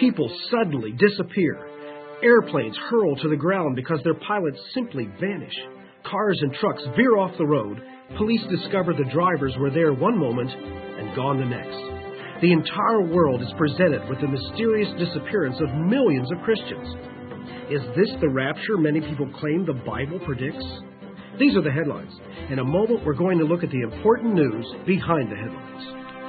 People suddenly disappear. Airplanes hurl to the ground because their pilots simply vanish. Cars and trucks veer off the road. Police discover the drivers were there one moment and gone the next. The entire world is presented with the mysterious disappearance of millions of Christians. Is this the rapture many people claim the Bible predicts? These are the headlines. In a moment, we're going to look at the important news behind the headlines.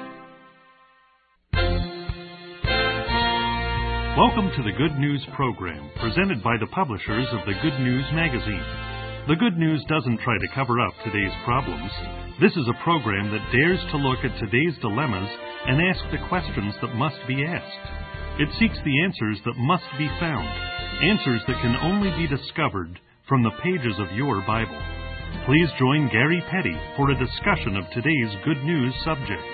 Welcome to the Good News program, presented by the publishers of the Good News magazine. The Good News doesn't try to cover up today's problems. This is a program that dares to look at today's dilemmas and ask the questions that must be asked. It seeks the answers that must be found, answers that can only be discovered from the pages of your Bible. Please join Gary Petty for a discussion of today's Good News subject.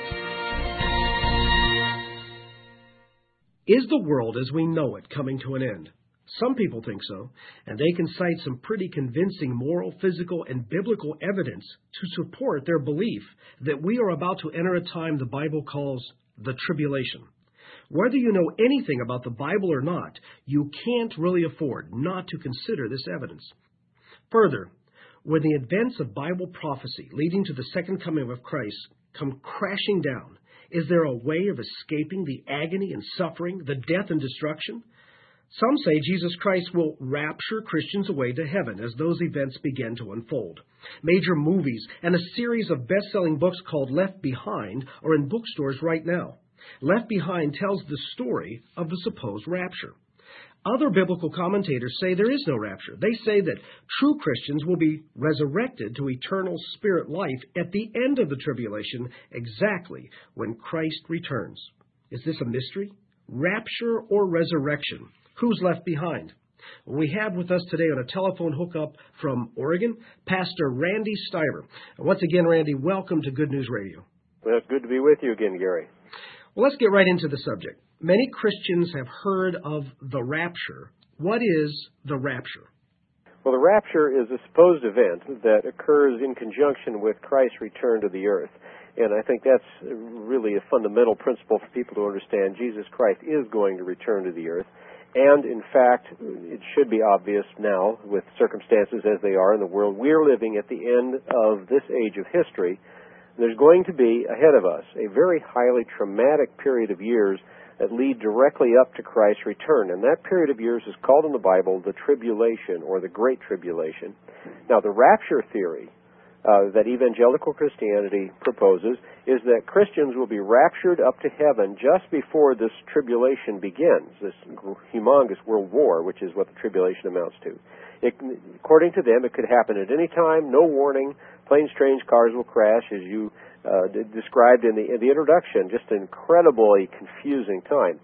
Is the world as we know it coming to an end? Some people think so, and they can cite some pretty convincing moral, physical, and biblical evidence to support their belief that we are about to enter a time the Bible calls the tribulation. Whether you know anything about the Bible or not, you can't really afford not to consider this evidence. Further, when the events of Bible prophecy leading to the second coming of Christ come crashing down, is there a way of escaping the agony and suffering, the death and destruction? Some say Jesus Christ will rapture Christians away to heaven as those events begin to unfold. Major movies and a series of best-selling books called Left Behind are in bookstores right now. Left Behind tells the story of the supposed rapture. Other biblical commentators say there is no rapture. They say that true Christians will be resurrected to eternal spirit life at the end of the tribulation, exactly when Christ returns. Is this a mystery? Rapture or resurrection? Who's left behind? We have with us today on a telephone hookup from Oregon, Pastor Randy Stiver. Once again, Randy, welcome to Good News Radio. Well, it's good to be with you again, Gary. Well, let's get right into the subject. Many Christians have heard of the rapture. What is the rapture? Well, the rapture is a supposed event that occurs in conjunction with Christ's return to the earth. And I think that's really a fundamental principle for people to understand. Jesus Christ is going to return to the earth. And, in fact, it should be obvious now, with circumstances as they are in the world, we're living at the end of this age of history. There's going to be ahead of us a very highly traumatic period of years that lead directly up to Christ's return. And that period of years is called in the Bible the tribulation or the Great Tribulation. Now, the rapture theory that evangelical Christianity proposes is that Christians will be raptured up to heaven just before this tribulation begins, this humongous world war, which is what the tribulation amounts to. According to them, it could happen at any time, no warning. Planes, trains, cars will crash, as you described in the introduction. Just an incredibly confusing time.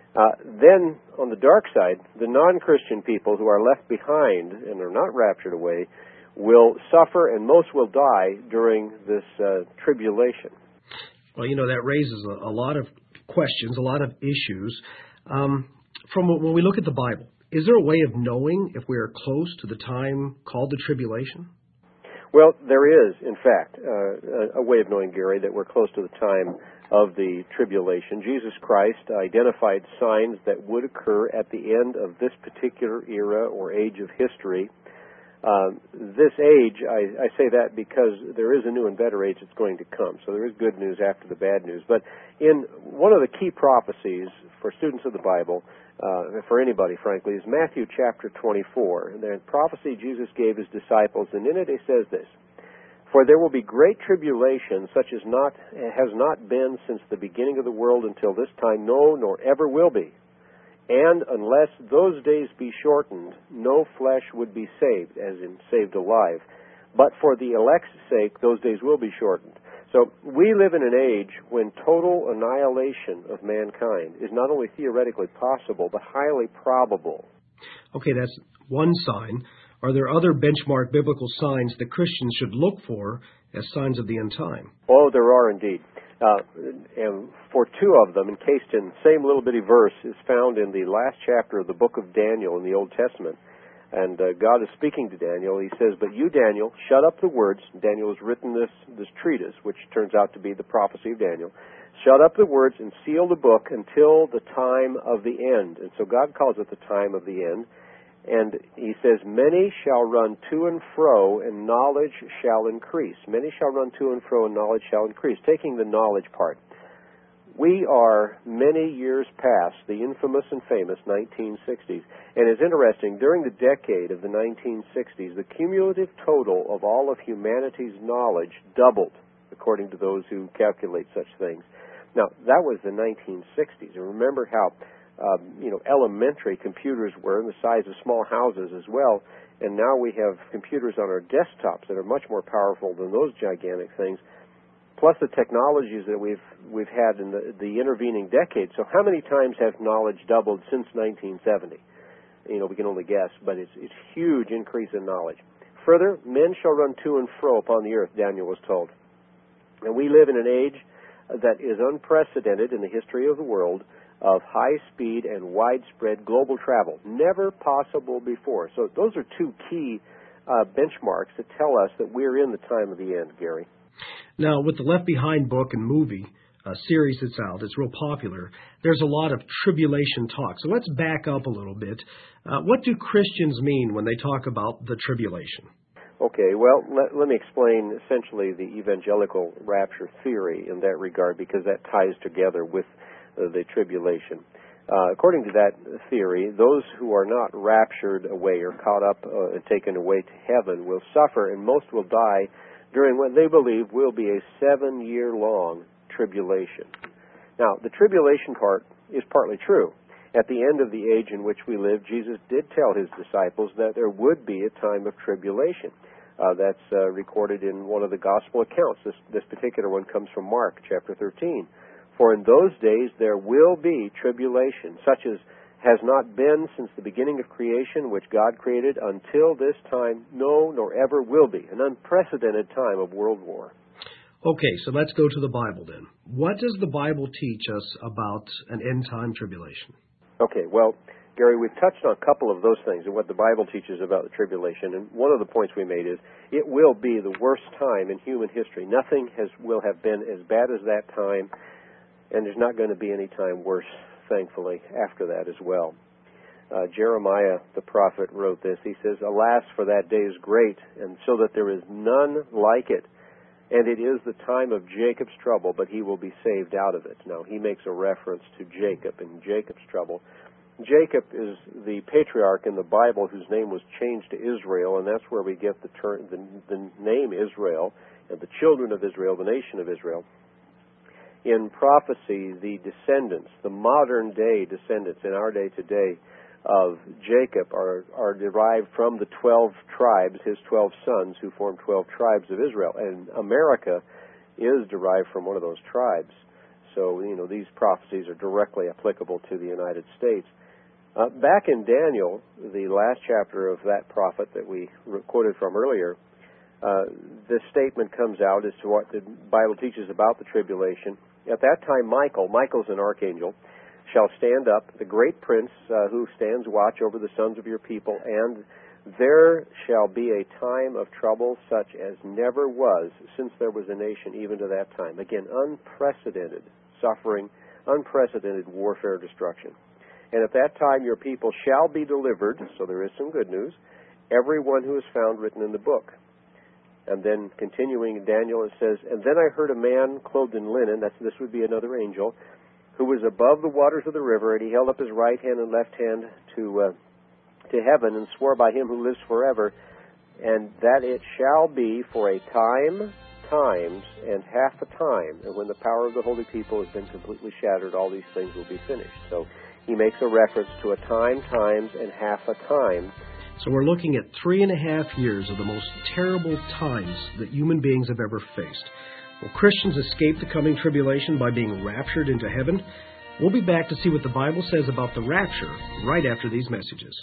Then, on the dark side, the non-Christian people who are left behind and are not raptured away will suffer, and most will die during this tribulation. Well, that raises a lot of questions, a lot of issues. From when we look at the Bible, is there a way of knowing if we are close to the time called the tribulation? Well, there is, in fact, a way of knowing, Gary, that we're close to the time of the tribulation. Jesus Christ identified signs that would occur at the end of this particular era or age of history. This age, I say that because there is a new and better age that's going to come. So there is good news after the bad news. But in one of the key prophecies for students of the Bible, for anybody, frankly, is Matthew chapter 24. And the prophecy Jesus gave his disciples, and in it he says this: "For there will be great tribulation, such as has not been since the beginning of the world until this time, no, nor ever will be. And unless those days be shortened, no flesh would be saved," as in saved alive. "But for the elect's sake, those days will be shortened." So we live in an age when total annihilation of mankind is not only theoretically possible, but highly probable. Okay, that's one sign. Are there other benchmark biblical signs that Christians should look for as signs of the end time? Oh, there are indeed. And for two of them, encased in the same little bitty verse, is found in the last chapter of the book of Daniel in the Old Testament. And God is speaking to Daniel. He says, "But you, Daniel, shut up the words." Daniel has written this treatise, which turns out to be the prophecy of Daniel. Shut up the words and seal the book until the time of the end. And so God calls it the time of the end. And he says, many shall run to and fro, and knowledge shall increase. Many shall run to and fro, and knowledge shall increase. Taking the knowledge part. We are many years past the infamous and famous 1960s. And it's interesting, during the decade of the 1960s, the cumulative total of all of humanity's knowledge doubled, according to those who calculate such things. Now, that was the 1960s. And remember how elementary computers were in the size of small houses as well. And now we have computers on our desktops that are much more powerful than those gigantic things, plus the technologies that we've had in the intervening decades. So how many times has knowledge doubled since 1970? We can only guess, but it's a huge increase in knowledge. Further, men shall run to and fro upon the earth, Daniel was told. And we live in an age that is unprecedented in the history of the world of high speed and widespread global travel. Never possible before. So those are two key benchmarks that tell us that we're in the time of the end, Gary. Now, with the Left Behind book and movie series that's out, it's real popular, there's a lot of tribulation talk. So let's back up a little bit. What do Christians mean when they talk about the tribulation? Okay, well, let me explain essentially the evangelical rapture theory in that regard, because that ties together with the tribulation. According to that theory, those who are not raptured away or caught up and taken away to heaven will suffer, and most will die during what they believe will be a 7-year-long tribulation. Now, the tribulation part is partly true. At the end of the age in which we live, Jesus did tell his disciples that there would be a time of tribulation. That's recorded in one of the gospel accounts. This particular one comes from Mark chapter 13. For in those days there will be tribulation, such as has not been since the beginning of creation, which God created, until this time, no, nor ever will be. An unprecedented time of world war. Okay, so let's go to the Bible then. What does the Bible teach us about an end-time tribulation? Okay, well, Gary, we've touched on a couple of those things and what the Bible teaches about the tribulation. And one of the points we made is it will be the worst time in human history. Nothing will have been as bad as that time, and there's not going to be any time worse, thankfully, after that as well. Jeremiah, the prophet, wrote this. He says, alas, for that day is great, and so that there is none like it. And it is the time of Jacob's trouble, but he will be saved out of it. Now, he makes a reference to Jacob and Jacob's trouble. Jacob is the patriarch in the Bible whose name was changed to Israel, and that's where we get the name Israel, and the children of Israel, the nation of Israel. In prophecy, the descendants, the modern-day descendants in our day today of Jacob are derived from the 12 tribes, his 12 sons, who formed 12 tribes of Israel. And America is derived from one of those tribes. So, these prophecies are directly applicable to the United States. Back in Daniel, the last chapter of that prophet that we quoted from earlier, this statement comes out as to what the Bible teaches about the tribulation. At that time, Michael's an archangel, shall stand up, the great prince who stands watch over the sons of your people, and there shall be a time of trouble such as never was since there was a nation even to that time. Again, unprecedented suffering, unprecedented warfare, destruction. And at that time your people shall be delivered, so there is some good news, everyone who is found written in the book. And then continuing in Daniel, it says, and then I heard a man clothed in linen, this would be another angel, who was above the waters of the river, and he held up his right hand and left hand to heaven, and swore by him who lives forever, and that it shall be for a time, times, and half a time, and when the power of the holy people has been completely shattered, all these things will be finished. So he makes a reference to a time, times, and half a time. So we're looking at 3.5 years of the most terrible times that human beings have ever faced. Will Christians escape the coming tribulation by being raptured into heaven? We'll be back to see what the Bible says about the rapture right after these messages.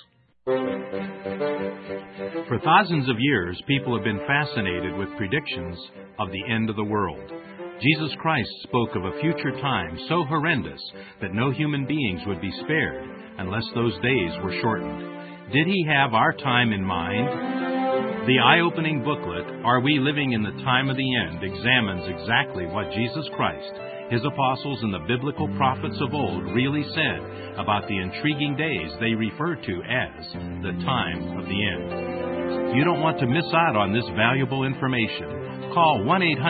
For thousands of years, people have been fascinated with predictions of the end of the world. Jesus Christ spoke of a future time so horrendous that no human beings would be spared unless those days were shortened. Did he have our time in mind? The eye-opening booklet, Are We Living in the Time of the End?, examines exactly what Jesus Christ, His apostles and the biblical prophets of old really said about the intriguing days they refer to as the time of the end. You don't want to miss out on this valuable information. Call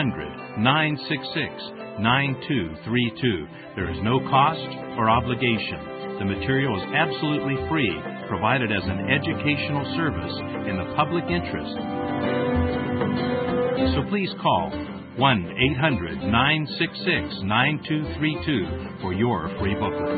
1-800-966-9232. There is no cost or obligation. The material is absolutely free, provided as an educational service in the public interest. So please call 1-800-966-9232 for your free booklet.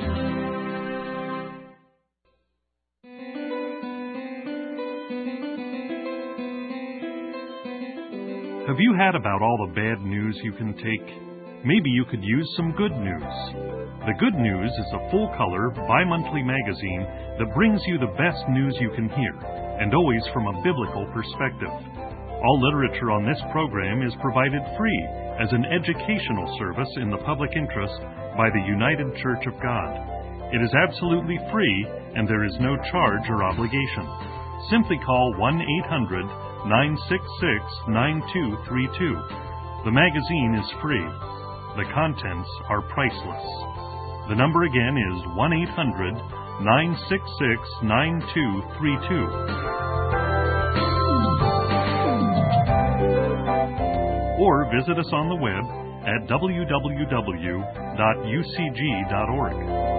Have you had about all the bad news you can take? Maybe you could use some good news. The Good News is a full-color, bi-monthly magazine that brings you the best news you can hear, and always from a biblical perspective. All literature on this program is provided free as an educational service in the public interest by the United Church of God. It is absolutely free, and there is no charge or obligation. Simply call 1-800-966-9232. The magazine is free. The contents are priceless. The number again is 1-800-966-9232. Or visit us on the web at www.ucg.org.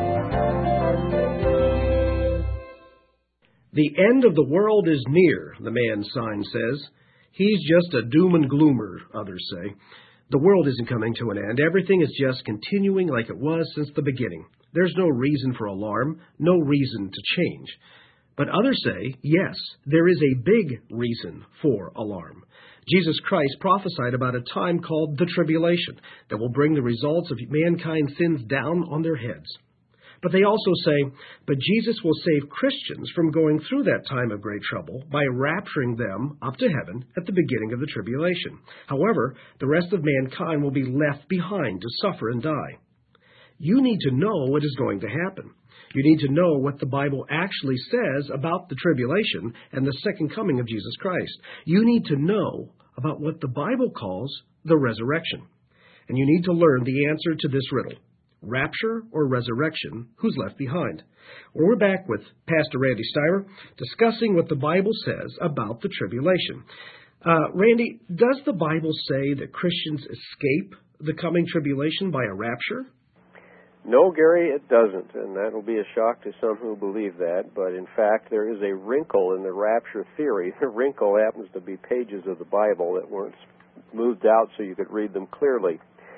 The end of the world is near, the man sign says. He's just a doom and gloomer, others say. The world isn't coming to an end. Everything is just continuing like it was since the beginning. There's no reason for alarm, no reason to change. But others say, yes, there is a big reason for alarm. Jesus Christ prophesied about a time called the tribulation that will bring the results of mankind's sins down on their heads. But they also say, but Jesus will save Christians from going through that time of great trouble by rapturing them up to heaven at the beginning of the tribulation. However, the rest of mankind will be left behind to suffer and die. You need to know what is going to happen. You need to know what the Bible actually says about the tribulation and the second coming of Jesus Christ. You need to know about what the Bible calls the resurrection. And you need to learn the answer to this riddle. Rapture or resurrection, who's left behind? Well, we're back with Pastor Randy Stiver discussing what the Bible says about the tribulation. Randy, does the Bible say that Christians escape the coming tribulation by a rapture? No, Gary, it doesn't, and that will be a shock to some who believe that. But in fact, there is a wrinkle in the rapture theory. The wrinkle happens to be pages of the Bible that weren't smoothed out so you could read them clearly.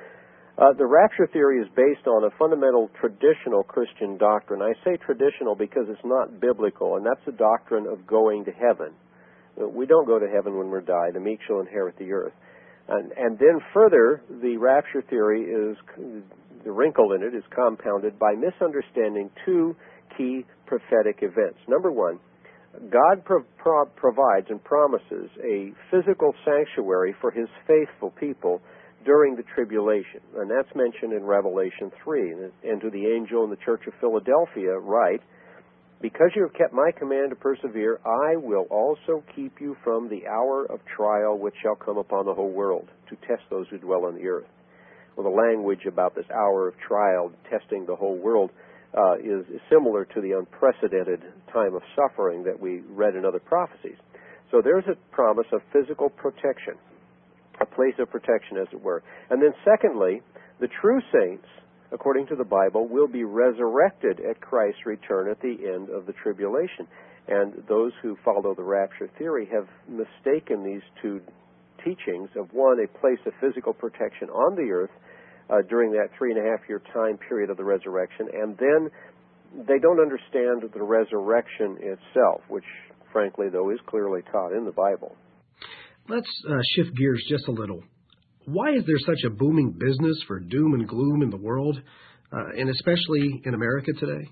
The rapture theory is based on a fundamental traditional Christian doctrine. I say traditional because it's not biblical, and that's the doctrine of going to heaven. We don't go to heaven when we die. The meek shall inherit the earth. And then further, the rapture theory is, the wrinkle in it is compounded by misunderstanding two key prophetic events. Number one, God provides and promises a physical sanctuary for His faithful people during the tribulation. And that's mentioned in Revelation 3. And to the angel in the church of Philadelphia, write, because you have kept my command to persevere, I will also keep you from the hour of trial which shall come upon the whole world, to test those who dwell on the earth. Well, the language about this hour of trial, testing the whole world, is similar to the unprecedented time of suffering that we read in other prophecies. So there's a promise of physical protection, a place of protection, as it were. And then secondly, the true saints, according to the Bible, will be resurrected at Christ's return at the end of the tribulation. And those who follow the rapture theory have mistaken these two teachings of, one, a place of physical protection on the earth during that 3.5-year time period of the resurrection, and then they don't understand the resurrection itself, which, frankly, though, is clearly taught in the Bible. Let's shift gears just a little. Why is there such a booming business for doom and gloom in the world, and especially in America today?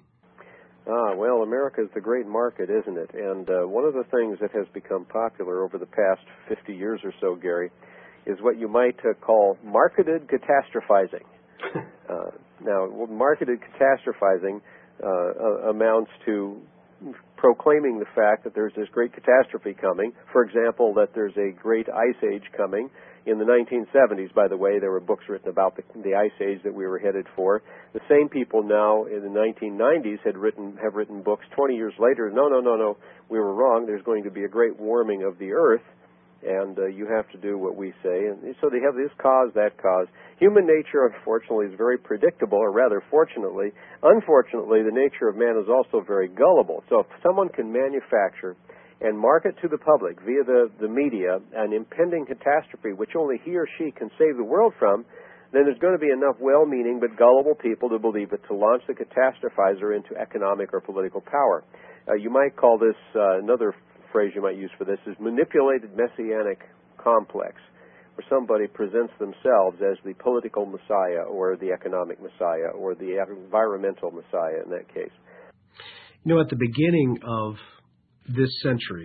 Well, America is the great market, isn't it? And one of the things that has become popular over the past 50 years or so, Gary, is what you might call marketed catastrophizing. Now, marketed catastrophizing amounts to proclaiming the fact that there's this great catastrophe coming. For example, that there's a great ice age coming. In the 1970s, by the way, there were books written about the ice age that we were headed for. The same people now in the 1990s have written books 20 years later. No, we were wrong. There's going to be a great warming of the earth, and you have to do what we say. And so they have this cause, that cause. Human nature, unfortunately, is very predictable, or rather, fortunately. Unfortunately, the nature of man is also very gullible. So if someone can manufacture and market to the public via the media an impending catastrophe which only he or she can save the world from, then there's going to be enough well-meaning but gullible people to believe it to launch the catastrophizer into economic or political power. You might call this, another phrase you might use for this is manipulated messianic complex, where somebody presents themselves as the political messiah or the economic messiah or the environmental messiah in that case. You know, at the beginning of this century,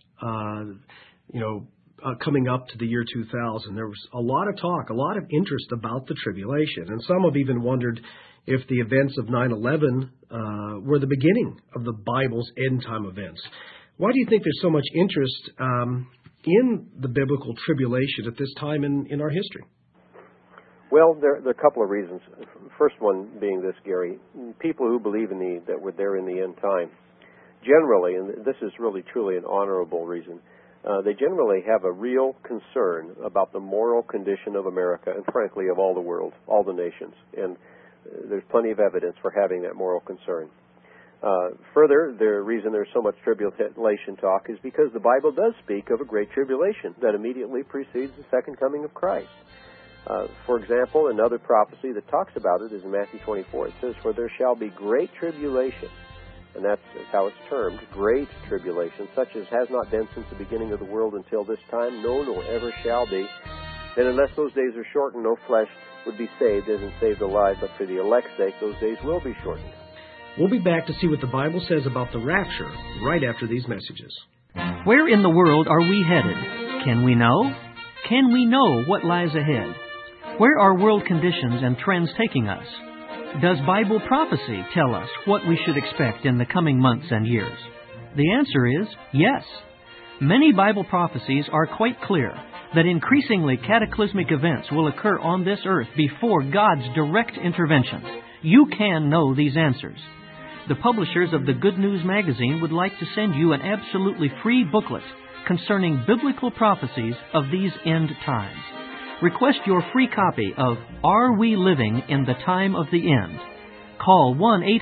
coming up to the year 2000, there was a lot of talk, a lot of interest about the tribulation. And some have even wondered if the events of 9/11 were the beginning of the Bible's end-time events. Why do you think there's so much interest in the biblical tribulation at this time in our history? Well, there are a couple of reasons. First one being this, Gary. People who believe that they're in the end time, generally, and this is really truly an honorable reason, they generally have a real concern about the moral condition of America and, frankly, of all the world, all the nations. And there's plenty of evidence for having that moral concern. Further, the reason there's so much tribulation talk is because the Bible does speak of a great tribulation that immediately precedes the second coming of Christ. For example, another prophecy that talks about it is in Matthew 24. It says, "For there shall be great tribulation," and that's how it's termed, great tribulation, such as has not been since the beginning of the world until this time, no, nor ever shall be. And unless those days are shortened, no flesh would be saved, isn't saved alive, but for the elect's sake, those days will be shortened. We'll be back to see what the Bible says about the rapture right after these messages. Where in the world are we headed? Can we know? Can we know what lies ahead? Where are world conditions and trends taking us? Does Bible prophecy tell us what we should expect in the coming months and years? The answer is yes. Many Bible prophecies are quite clear that increasingly cataclysmic events will occur on this earth before God's direct intervention. You can know these answers. The publishers of the Good News magazine would like to send you an absolutely free booklet concerning biblical prophecies of these end times. Request your free copy of Are We Living in the Time of the End? Call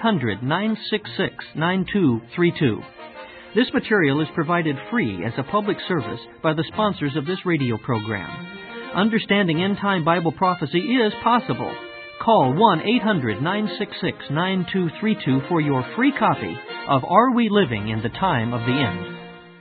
1-800-966-9232. This material is provided free as a public service by the sponsors of this radio program. Understanding end-time Bible prophecy is possible. Call 1-800-966-9232 for your free copy of Are We Living in the Time of the End?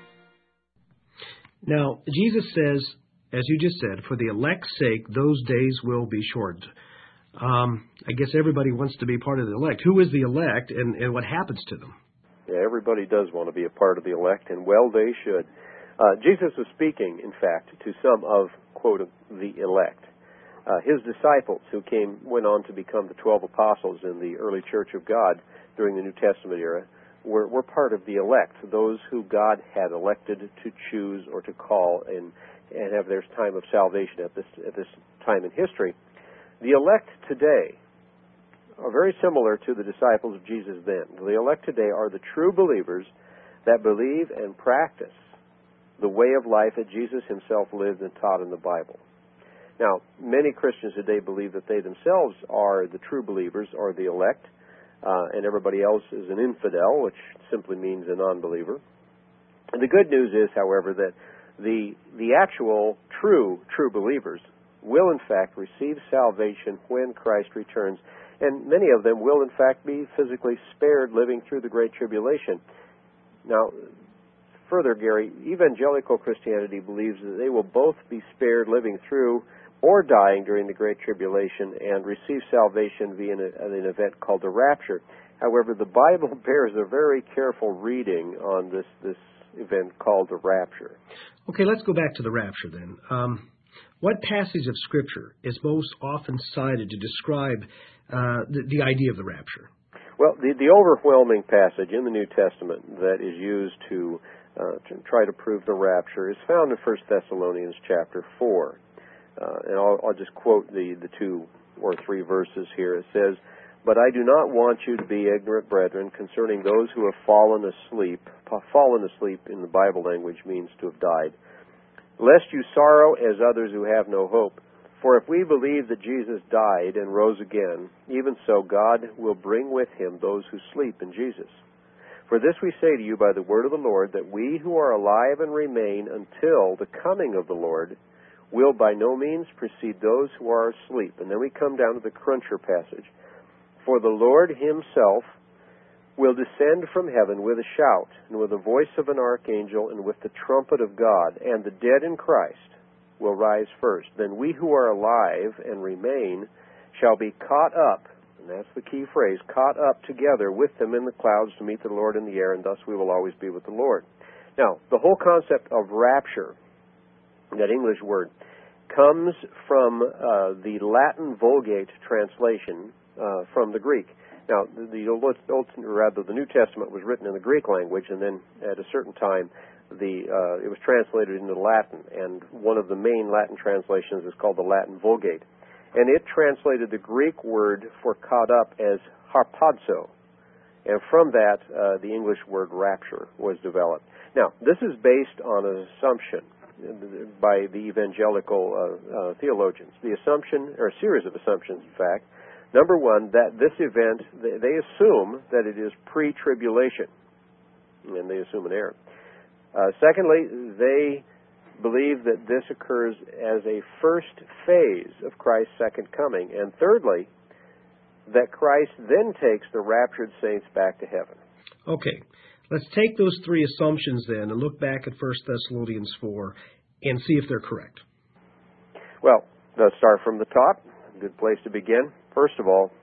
Now, Jesus says, as you just said, for the elect's sake, those days will be shortened. I guess everybody wants to be part of the elect. Who is the elect, and what happens to them? Yeah, everybody does want to be a part of the elect, and well, they should. Jesus was speaking, in fact, to some of, quote, the elect. His disciples, who went on to become the 12 apostles in the early Church of God during the New Testament era, were part of the elect, those who God had elected to choose or to call and have their time of salvation at this time in history. The elect today are very similar to the disciples of Jesus then. The elect today are the true believers that believe and practice the way of life that Jesus himself lived and taught in the Bible. Now, many Christians today believe that they themselves are the true believers or the elect, and everybody else is an infidel, which simply means a non-believer. And the good news is, however, that the actual true believers will in fact receive salvation when Christ returns, and many of them will in fact be physically spared living through the Great Tribulation. Now, further, Gary, evangelical Christianity believes that they will both be spared living through or dying during the Great Tribulation and receive salvation via an event called the rapture. However, the Bible bears a very careful reading on this event called the rapture. Okay, let's go back to the rapture then. What passage of Scripture is most often cited to describe the idea of the rapture? Well, the overwhelming passage in the New Testament that is used to try to prove the rapture is found in 1 Thessalonians chapter 4. And I'll just quote the 2 or 3 verses here. It says, "But I do not want you to be ignorant, brethren, concerning those who have fallen asleep." Fallen asleep in the Bible language means to have died. "Lest you sorrow as others who have no hope. For if we believe that Jesus died and rose again, even so God will bring with him those who sleep in Jesus. For this we say to you by the word of the Lord, that we who are alive and remain until the coming of the Lord will by no means precede those who are asleep." And then we come down to the cruncher passage. "For the Lord himself will descend from heaven with a shout, and with the voice of an archangel, and with the trumpet of God, and the dead in Christ will rise first. Then we who are alive and remain shall be caught up," and that's the key phrase, "caught up together with them in the clouds to meet the Lord in the air, and thus we will always be with the Lord." Now, the whole concept of rapture, that English word, comes from the Latin Vulgate translation from the Greek. Now, the New Testament was written in the Greek language, and then at a certain time, it was translated into Latin, and one of the main Latin translations is called the Latin Vulgate. And it translated the Greek word for caught up as harpazo, and from that, the English word rapture was developed. Now, this is based on an assumption by the evangelical theologians. The assumption, or a series of assumptions, in fact. Number one, that this event, they assume that it is pre-tribulation, and they assume an error. Secondly, they believe that this occurs as a first phase of Christ's second coming. And thirdly, that Christ then takes the raptured saints back to heaven. Okay, let's take those 3 assumptions then and look back at 1 Thessalonians 4 and see if they're correct. Well, let's start from the top. A good place to begin. First of all,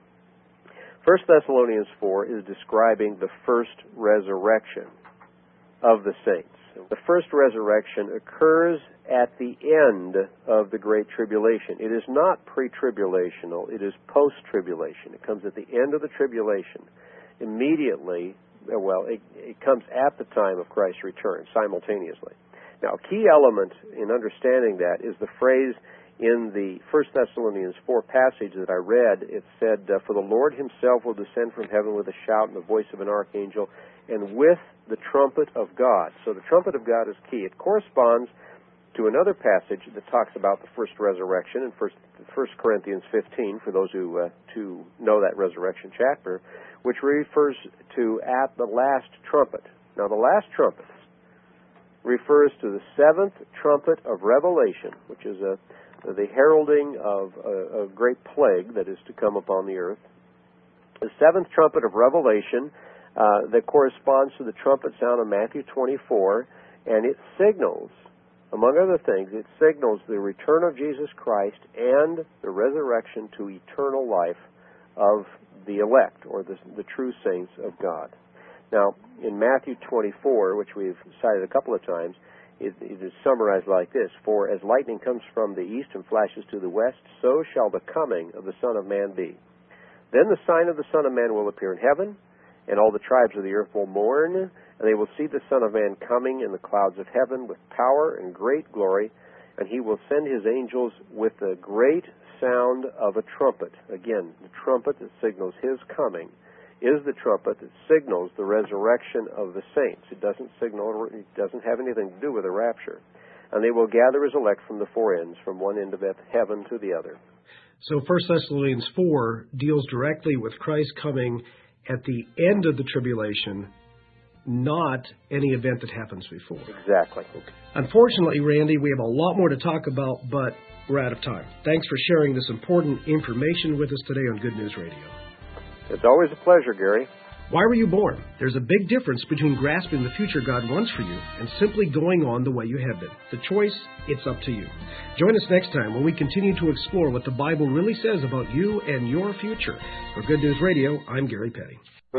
1 Thessalonians 4 is describing the first resurrection of the saints. The first resurrection occurs at the end of the Great Tribulation. It is not pre-tribulational, it is post-tribulation. It comes at the end of the tribulation. Immediately, it comes at the time of Christ's return, simultaneously. Now, a key element in understanding that is the phrase in the 1 Thessalonians 4 passage that I read. It said, "For the Lord himself will descend from heaven with a shout and the voice of an archangel, and with the trumpet of God." So the trumpet of God is key. It corresponds to another passage that talks about the first resurrection in 1 Corinthians 15, for those who know that resurrection chapter, which refers to at the last trumpet. Now, the last trumpet refers to the 7th trumpet of Revelation, which is the heralding of a great plague that is to come upon the earth. The 7th trumpet of Revelation that corresponds to the trumpet sound of Matthew 24, and it signals, among other things, it signals the return of Jesus Christ and the resurrection to eternal life of the elect, or the true saints of God. Now, in Matthew 24, which we've cited a couple of times, it is summarized like this: "For as lightning comes from the east and flashes to the west, so shall the coming of the Son of Man be. Then the sign of the Son of Man will appear in heaven, and all the tribes of the earth will mourn, and they will see the Son of Man coming in the clouds of heaven with power and great glory, and he will send his angels with a great sound of a trumpet." Again, the trumpet that signals his coming is the trumpet that signals the resurrection of the saints. It doesn't have anything to do with the rapture. "And they will gather his elect from the 4 ends, from one end of heaven to the other." So 1 Thessalonians 4 deals directly with Christ coming at the end of the tribulation, not any event that happens before. Exactly. Unfortunately, Randy, we have a lot more to talk about, but we're out of time. Thanks for sharing this important information with us today on Good News Radio. It's always a pleasure, Gary. Why were you born? There's a big difference between grasping the future God wants for you and simply going on the way you have been. The choice, it's up to you. Join us next time when we continue to explore what the Bible really says about you and your future. For Good News Radio, I'm Gary Petty.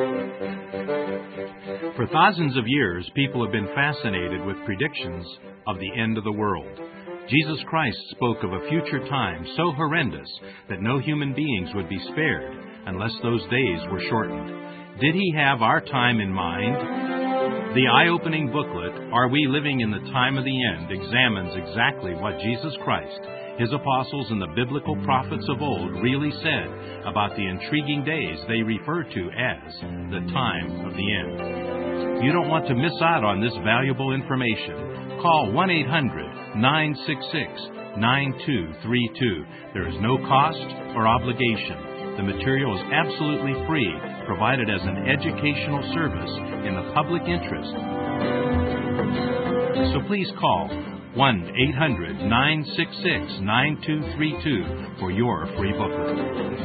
For thousands of years, people have been fascinated with predictions of the end of the world. Jesus Christ spoke of a future time so horrendous that no human beings would be spared unless those days were shortened. Did he have our time in mind? The eye-opening booklet, Are We Living in the Time of the End?, examines exactly what Jesus Christ, His apostles, and the biblical prophets of old really said about the intriguing days they refer to as the time of the end. You don't want to miss out on this valuable information. Call 1-800-966-9232. There is no cost or obligation. The material is absolutely free, provided as an educational service in the public interest. So please call 1-800-966-9232 for your free booklet.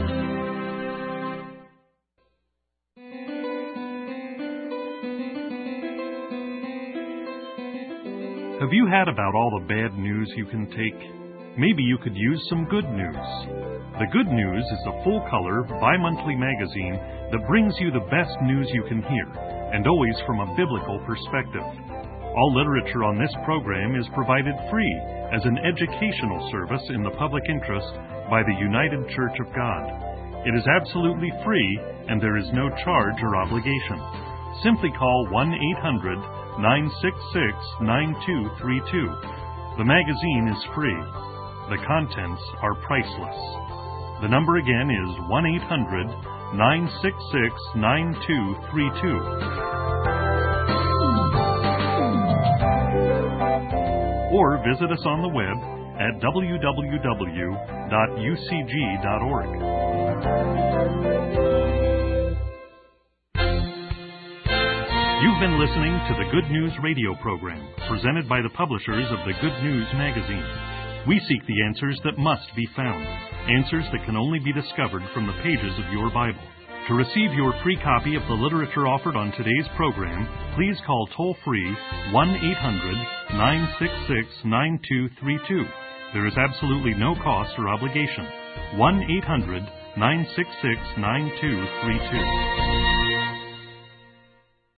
Have you had about all the bad news you can take? Maybe you could use some good news. The Good News is a full-color, bi-monthly magazine that brings you the best news you can hear, and always from a biblical perspective. All literature on this program is provided free as an educational service in the public interest by the United Church of God. It is absolutely free, and there is no charge or obligation. Simply call 1-800-966-9232. The magazine is free. The contents are priceless. The number again is 1-800-966-9232. Or visit us on the web at www.ucg.org. You've been listening to the Good News radio program, presented by the publishers of the Good News magazine. We seek the answers that must be found, answers that can only be discovered from the pages of your Bible. To receive your free copy of the literature offered on today's program, please call toll-free 1-800-966-9232. There is absolutely no cost or obligation. 1-800-966-9232.